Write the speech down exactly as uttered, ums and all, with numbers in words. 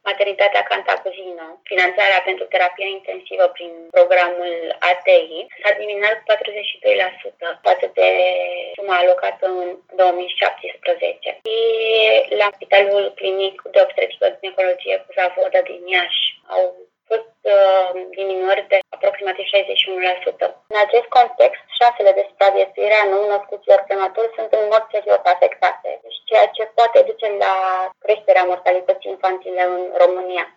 maternitatea Cantacuzino, finanțarea pentru terapia intensivă prin programul A T I, s-a diminuat cu patruzeci și doi la sută față de suma alocată în două mii șaptesprezece. Și la Spitalul Clinic de Obstetrică Ginecologie cu Zavodă din Iași au fost uh, diminuări de aproximativ șaizeci și unu la sută. În acest context, șansele de supraviețuire a nou-născuților prematuri sunt în mod serios afectate, ceea ce poate duce la creșterea mortalității infantile în România.